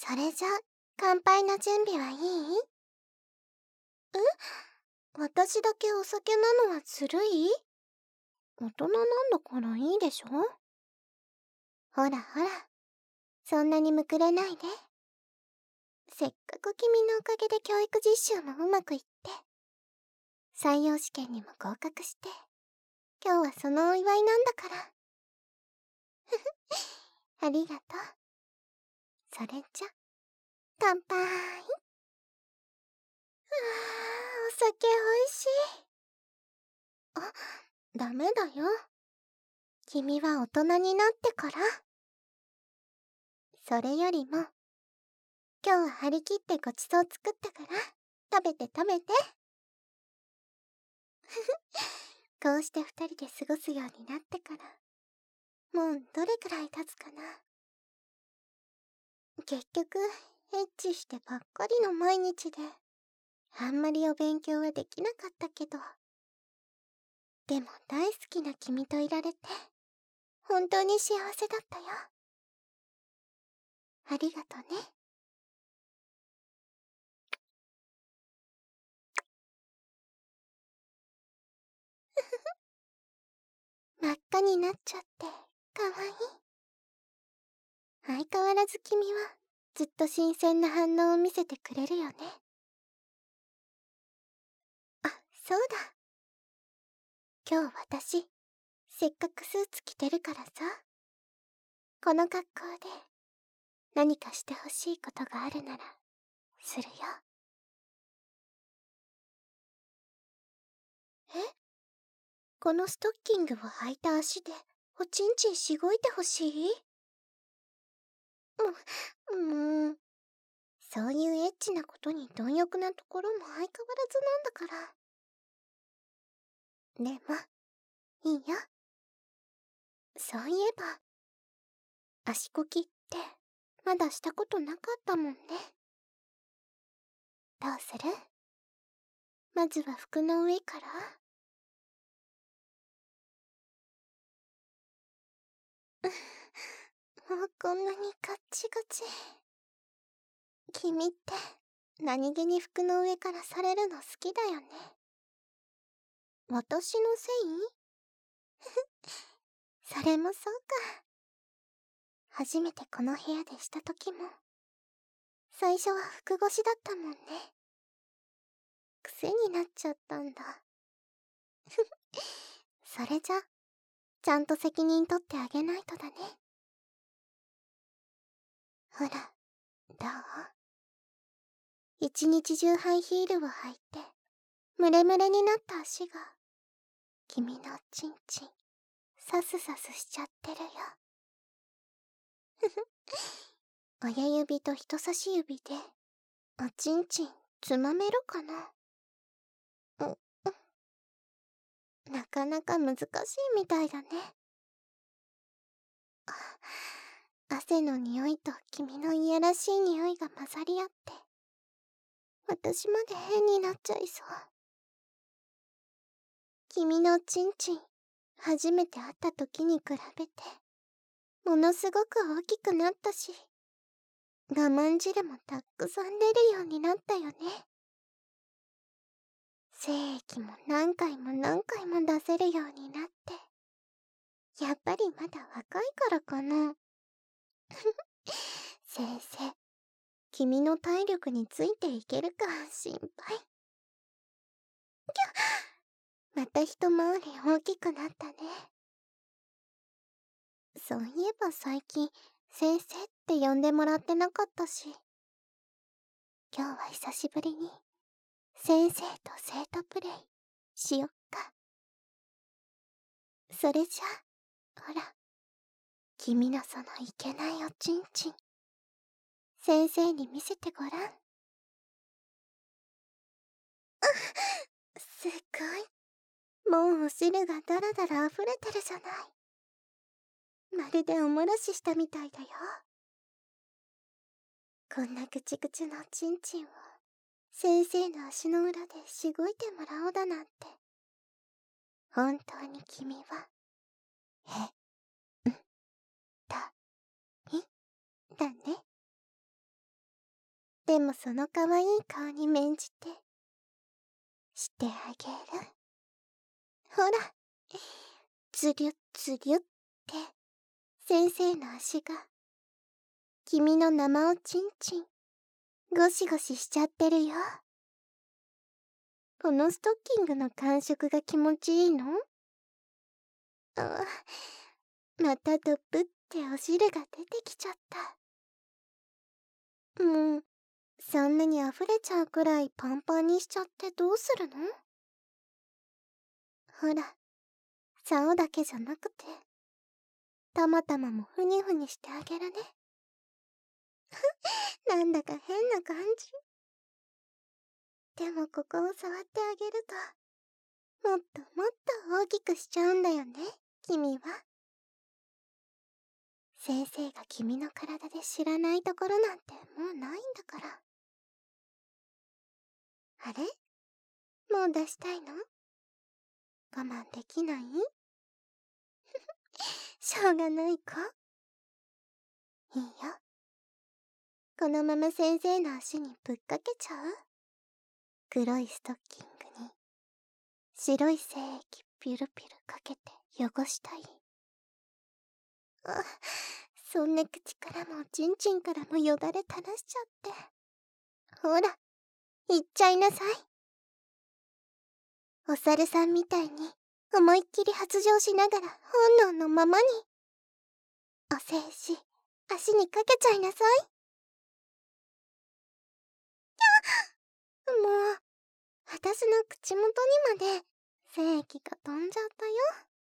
それじゃ、乾杯の準備はいい？私だけお酒なのはずるい？大人なんだからいいでしょ？ほらほら、そんなにむくれないで。せっかく君のおかげで教育実習もうまくいって、採用試験にも合格して、今日はそのお祝いなんだから。ありがとう。それじゃ、乾杯。お酒おいしい。あ、ダメだよ。君は大人になってから。それよりも、今日は張り切ってごちそう作ったから、食べて食べて。こうして二人で過ごすようになってから、もうどれくらい経つかな。結局、エッチしてばっかりの毎日で、あんまりお勉強はできなかったけど、でも大好きな君といられて、本当に幸せだったよ。ありがとね。真っ赤になっちゃって、かわいい。相変わらず君は、ずっと新鮮な反応を見せてくれるよね。あ、そうだ。今日私、せっかくスーツ着てるからさ、この格好で何かしてほしいことがあるなら、するよ。え？このストッキングを履いた足で、おちんちんしごいてほしい？そういうエッチなことに貪欲なところも相変わらずなんだから。でも、いいよ。そういえば、足こきって、まだしたことなかったもんね。どうする？まずは服の上から。もうこんなにガッチガチ。君って、何気に服の上からされるの好きだよね。私のせい？それもそうか。初めてこの部屋でした時も、最初は服越しだったもんね。癖になっちゃったんだ。それじゃ、ちゃんと責任取ってあげないとだね。ほら、どう？一日中ハイヒールを履いて、ムレムレになった足が、君のチンチン、サスサスしちゃってるよ。ふふ。親指と人差し指で、おちんちん、つまめるかな？なかなか難しいみたいだね。汗の匂いと君のいやらしい匂いが混ざり合って、私まで変になっちゃいそう。君のチンチン、初めて会った時に比べて、ものすごく大きくなったし、我慢汁もたくさん出るようになったよね。精液も何回も何回も出せるようになって、やっぱりまだ若いからかな。先生、君の体力についていけるか心配。また一回り大きくなったね。そういえば最近、先生って呼んでもらってなかったし、今日は久しぶりに、先生と生徒プレイ、しよっか。それじゃあ、ほら、君のそのいけないおちんちん、先生に見せてごらん。すごい。もうお汁がだらだら溢れてるじゃない。まるでおもらししたみたいだよ。こんなぐちぐちのおちんちんを、先生の足の裏でしごいてもらおうだなんて。本当に君は、へ、ん、た、い、だね。 でもその可愛い顔に免じて、してあげる。ほら、つりゅつりゅって、先生の足が、君の生おちんちん、ゴシゴシしちゃってるよ。このストッキングの感触が気持ちいいの？またドブってお汁が出てきちゃった。もう、そんなに溢れちゃうくらいパンパンにしちゃってどうするの？ほら、竿だけじゃなくて、たまたまもふにふにしてあげるね。なんだか変な感じ。でもここを触ってあげると、もっともっと大きくしちゃうんだよね、君は。先生が君の体で知らないところなんてもうないんだから。あれ？もう出したいの？我慢できない？しょうがないか？いいよ。このまま先生の足にぶっかけちゃう？黒いストッキングに白い精液ピュルピュルかけて汚したい。そんな口からもちんちんからもよだれ垂らしちゃって。ほら、行っちゃいなさい。お猿さんみたいに思いっきり発情しながら本能のままに。お静止、足にかけちゃいなさい。もう、私の口元にまで精液が飛んじゃったよ。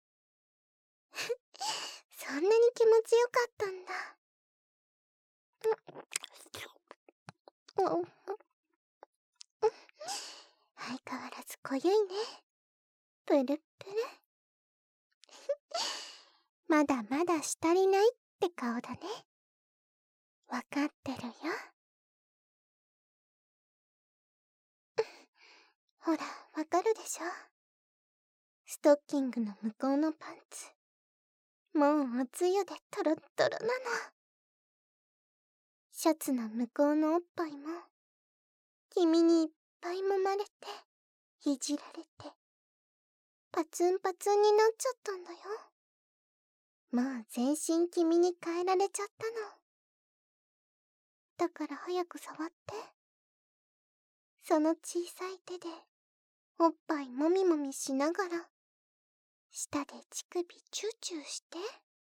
そんなに気持ちよかったんだ。相変わらず濃ゆいね。プルップル。まだまだしたりないって顔だね。わかってるよ。ほら、わかるでしょ？ストッキングの向こうのパンツ。もうおつゆでトロットロなの。シャツの向こうのおっぱいも、君にいっぱい揉まれて、いじられて、パツンパツンになっちゃったんだよ。もう全身君に変えられちゃったの。だから早く触って。その小さい手で、おっぱいもみもみしながら、舌で乳首チューチューして。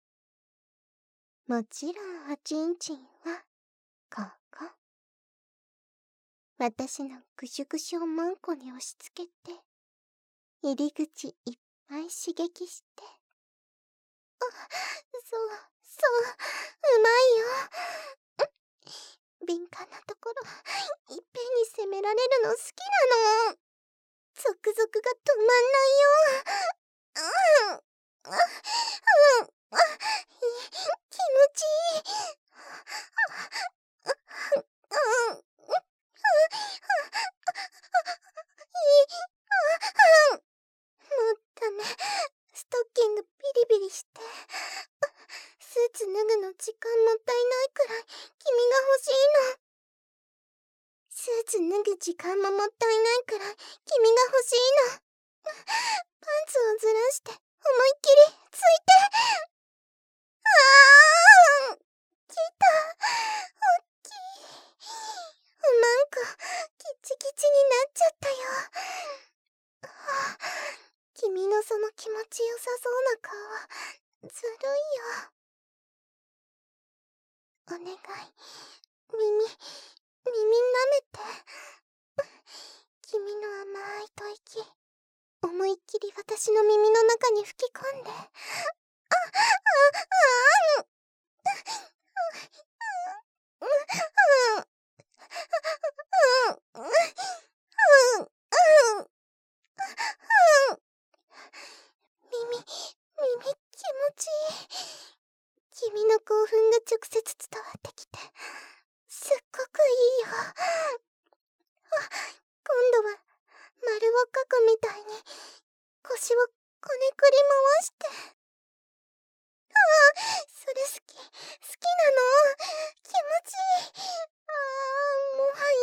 もちろんおちんちんは、ここ。私のぐしゅぐしゅをマンコに押し付けて、入り口いっぱい刺激して。そう、うまいよ。敏感なところ、いっぺんに責められるの好きなの。ゾクゾクが止まんないよ。気持ちいい。もうダメ。ストッキングビリビリして。スーツ脱ぐの時間もったいないくらい君が欲しいの。スーツ脱ぐ時間ももったいないくらい君が欲しいの。パンツをずらして思いっきりついて。来た。おっきい。マンコキチキチになっちゃったよ。君のその気持ちよさそうな顔はずるいよ。お願い、耳舐めて。君の甘い吐息、思いっきり私の耳の中に吹き込んで。耳気持ちいい。君の興奮が直接伝わってきて、すっごくいいよ。今度は丸をかくみたいに腰をこねくり回して。それ好きなの。気持ちいい。もは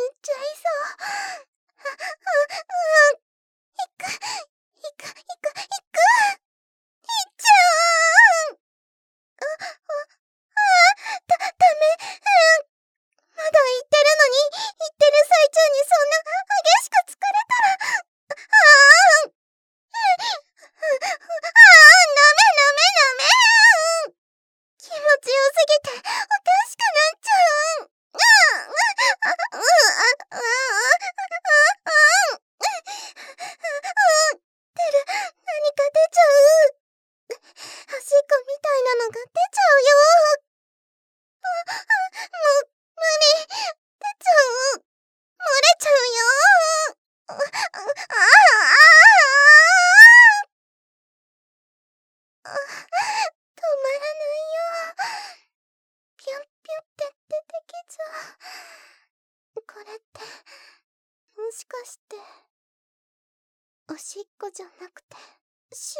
ちよすぎておかしくなっちゃう。何か出ちゃう。端っこみたいなのが出ちゃうよ。無理。出ちゃう。漏れちゃうよ。止まらないよ。ピュンピュンって出てきちゃう。これって、もしかして、おしっこじゃなくて、塩？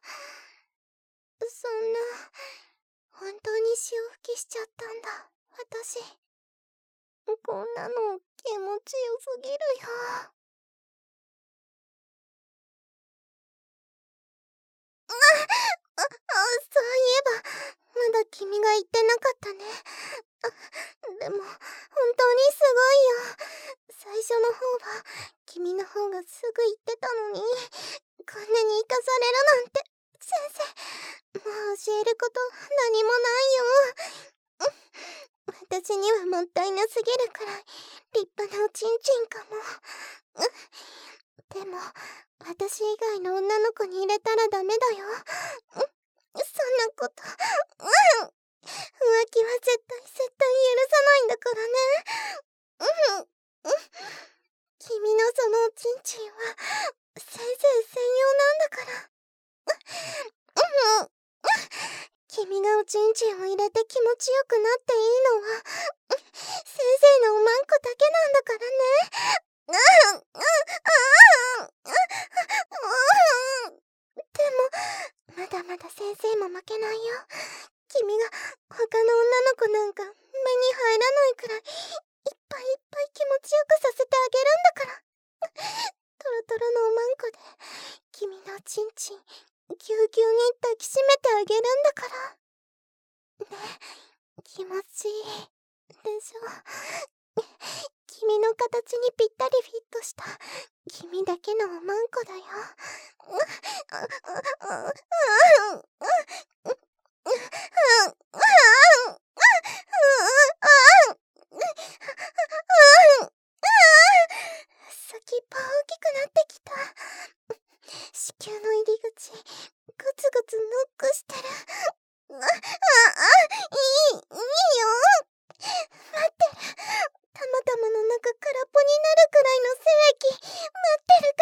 そんな、本当に潮吹きしちゃったんだ、私。こんなの気持ちよすぎるよ。そういえば、まだ君が言ってなかったね。でも、本当にすごいよ。最初の方は、君の方がすぐ言ってたのに、こんなに生かされるなんて、先生、もう教えること何もないよ。私にはもったいなすぎるくらい、立派なおちんちんかも。でも、私以外の女の子に入れたらダメだよ。そんなこと。浮気は絶対許さないんだからね。君のそのおちんちんは、先生専用なんだから。君がおちんちんを入れて気持ちよくなっていいのは、先生のおまんこだけなんだからね。でも、まだまだ先生も負けないよ。君が他の女の子なんか目に入らないくらい、いっぱいいっぱい気持ちよくさせてあげるんだから。トロトロのおまんこで、君のちんちん、ぎゅうぎゅうに抱きしめてあげるんだから。ね、気持ちいいでしょ。君の形にぴったりフィットした君だけのおまんこだよ。先っぽ大きくなってきた。子宮の入り口、グツグツノックしてる。いいよ。待ってる。たまたまの中空っぽになるくらいの精液、待ってるから。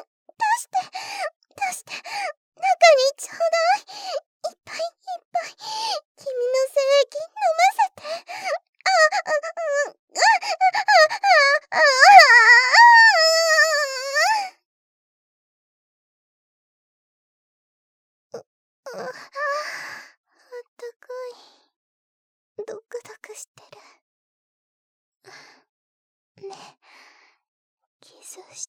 出して、中にちょうだい。いっぱいいっぱい、君の精液飲ませて。あったかい。ドクドクしてる。ね、キスして。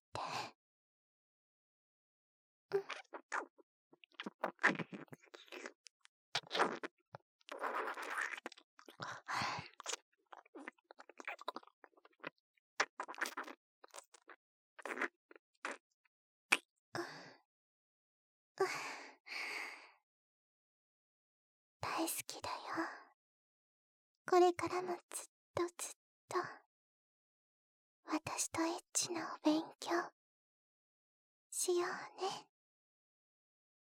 大好きだよ。これからもずっとずっと、私とエッチなお勉強しようね。